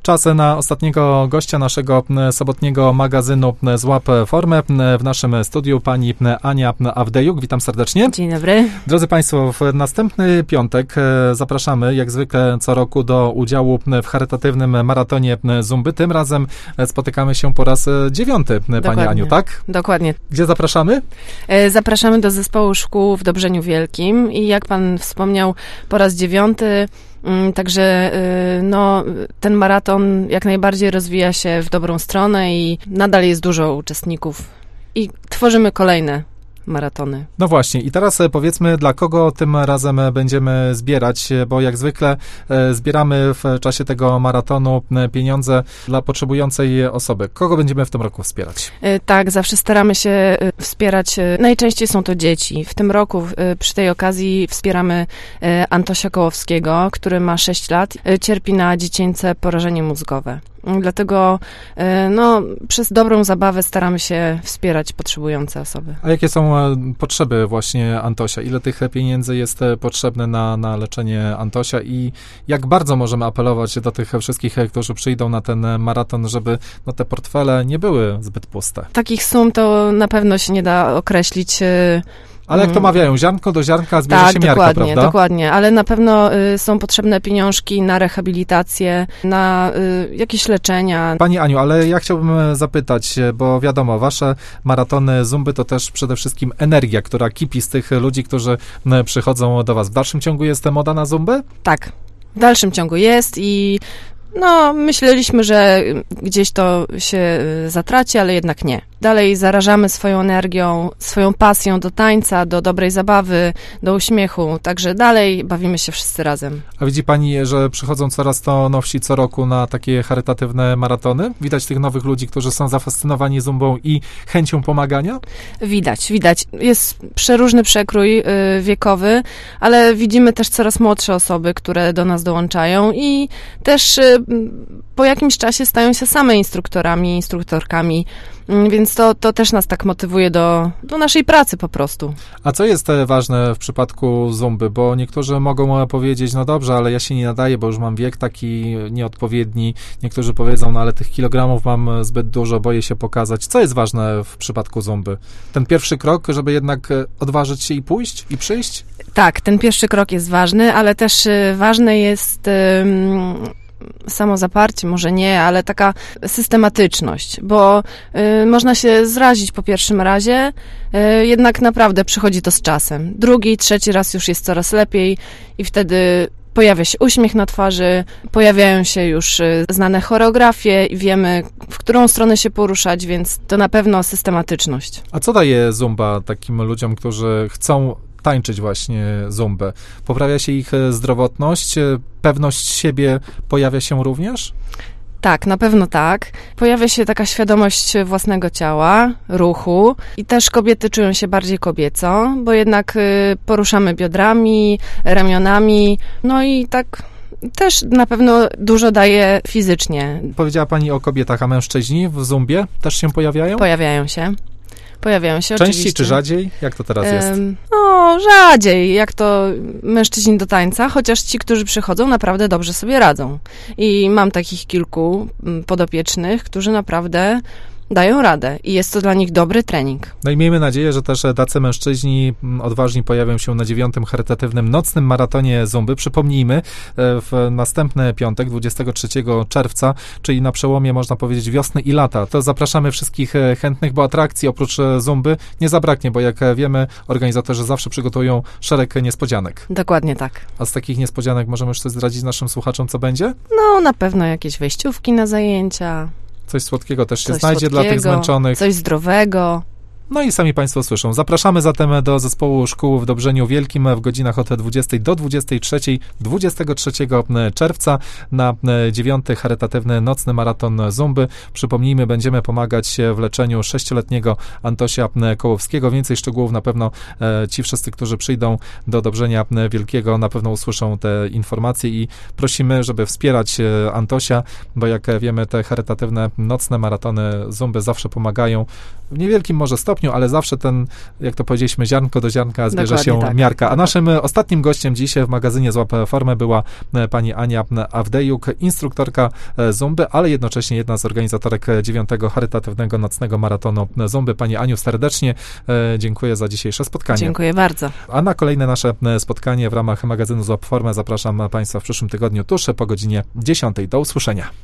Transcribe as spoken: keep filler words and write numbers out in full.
Czas na ostatniego gościa naszego sobotniego magazynu Złap Formę. W naszym studiu pani Ania Awdejuk. Witam serdecznie. Dzień dobry. Drodzy Państwo, w następny piątek zapraszamy jak zwykle co roku do udziału w charytatywnym maratonie Zumby. Tym razem spotykamy się po raz dziewiąty, Dokładnie. Pani Aniu, tak? Dokładnie. Gdzie zapraszamy? Zapraszamy do zespołu szkół w Dobrzeniu Wielkim i jak pan wspomniał, po raz dziewiąty. Także no, ten maraton jak najbardziej rozwija się w dobrą stronę i nadal jest dużo uczestników i tworzymy kolejne maratony. No właśnie i teraz powiedzmy, dla kogo tym razem będziemy zbierać, bo jak zwykle zbieramy w czasie tego maratonu pieniądze dla potrzebującej osoby. Kogo będziemy w tym roku wspierać? Tak, zawsze staramy się wspierać, najczęściej są to dzieci. W tym roku przy tej okazji wspieramy Antosia Kołowskiego, który ma sześć lat, cierpi na dziecięce porażenie mózgowe. Dlatego no, przez dobrą zabawę staramy się wspierać potrzebujące osoby. A jakie są potrzeby właśnie Antosia? Ile tych pieniędzy jest potrzebne na, na leczenie Antosia i jak bardzo możemy apelować do tych wszystkich, którzy przyjdą na ten maraton, żeby no, te portfele nie były zbyt puste? Takich sum to na pewno się nie da określić. Ale jak to mawiają, ziarnko do ziarnka zbierze tak, się miarka, dokładnie, prawda? Tak, dokładnie, ale na pewno y, są potrzebne pieniążki na rehabilitację, na y, jakieś leczenia. Pani Aniu, ale ja chciałbym zapytać, bo wiadomo, wasze maratony Zumby to też przede wszystkim energia, która kipi z tych ludzi, którzy przychodzą do was. W dalszym ciągu jest moda na Zumbę? Tak, w dalszym ciągu jest i no, myśleliśmy, że gdzieś to się zatraci, ale jednak nie. Dalej zarażamy swoją energią, swoją pasją do tańca, do dobrej zabawy, do uśmiechu, także dalej bawimy się wszyscy razem. A widzi pani, że przychodzą coraz to nowsi co roku na takie charytatywne maratony? Widać tych nowych ludzi, którzy są zafascynowani Zumbą i chęcią pomagania? Widać, widać. Jest przeróżny przekrój y, wiekowy, ale widzimy też coraz młodsze osoby, które do nas dołączają i też y, po jakimś czasie stają się same instruktorami, instruktorkami, więc to, to też nas tak motywuje do, do naszej pracy po prostu. A co jest ważne w przypadku Zumby? Bo niektórzy mogą powiedzieć, no dobrze, ale ja się nie nadaję, bo już mam wiek taki nieodpowiedni. Niektórzy powiedzą, no ale tych kilogramów mam zbyt dużo, boję się pokazać. Co jest ważne w przypadku Zumby? Ten pierwszy krok, żeby jednak odważyć się i pójść, i przyjść? Tak, ten pierwszy krok jest ważny, ale też ważne jest... Um, samozaparcie, może nie, ale taka systematyczność, bo y, można się zrazić po pierwszym razie, y, jednak naprawdę przychodzi to z czasem. Drugi, trzeci raz już jest coraz lepiej i wtedy pojawia się uśmiech na twarzy, pojawiają się już y, znane choreografie i wiemy, w którą stronę się poruszać, więc to na pewno systematyczność. A co daje Zumba takim ludziom, którzy chcą tańczyć właśnie Zumbę? Poprawia się ich zdrowotność? Pewność siebie pojawia się również? Tak, na pewno tak. Pojawia się taka świadomość własnego ciała, ruchu i też kobiety czują się bardziej kobieco, bo jednak poruszamy biodrami, ramionami, no i tak też na pewno dużo daje fizycznie. Powiedziała pani o kobietach, a mężczyźni w Zumbie też się pojawiają? Pojawiają się. Pojawiają się Częściej oczywiście. czy rzadziej? Jak to teraz jest? No, rzadziej, jak to mężczyźni do tańca, chociaż ci, którzy przychodzą, naprawdę dobrze sobie radzą. I mam takich kilku podopiecznych, którzy naprawdę dają radę i jest to dla nich dobry trening. No i miejmy nadzieję, że też tacy mężczyźni odważni pojawią się na dziewiątym charytatywnym nocnym maratonie Zumby. Przypomnijmy, w następny piątek, dwudziestego trzeciego czerwca, czyli na przełomie, można powiedzieć, wiosny i lata. To zapraszamy wszystkich chętnych, bo atrakcji oprócz Zumby nie zabraknie, bo jak wiemy, organizatorzy zawsze przygotują szereg niespodzianek. Dokładnie tak. A z takich niespodzianek możemy już coś zdradzić naszym słuchaczom, co będzie? No, na pewno jakieś wejściówki na zajęcia. Coś słodkiego też się coś znajdzie słodkiego, dla tych zmęczonych. Coś zdrowego. No i sami Państwo słyszą. Zapraszamy zatem do zespołu szkół w Dobrzeniu Wielkim w godzinach od dwudziestej do dwudziestej trzeciej dwudziestego trzeciego czerwca na dziewiąty charytatywny nocny maraton Zumby. Przypomnijmy, będziemy pomagać w leczeniu sześcioletniego Antosia Kołowskiego. Więcej szczegółów na pewno ci wszyscy, którzy przyjdą do Dobrzenia Wielkiego, na pewno usłyszą te informacje i prosimy, żeby wspierać Antosia, bo jak wiemy, te charytatywne nocne maratony Zumby zawsze pomagają w niewielkim może stopniu, stopniu, ale zawsze ten, jak to powiedzieliśmy, ziarnko do ziarnka zbierze Dokładnie się tak. miarka. A naszym ostatnim gościem dzisiaj w magazynie Złap Formę była pani Ania Awdejuk, instruktorka zumby, ale jednocześnie jedna z organizatorek dziewiątego charytatywnego nocnego maratonu zumby. Pani Aniu, serdecznie dziękuję za dzisiejsze spotkanie. Dziękuję bardzo. A na kolejne nasze spotkanie w ramach magazynu Złap Formę zapraszam Państwa w przyszłym tygodniu tuż po godzinie dziesiątej. Do usłyszenia.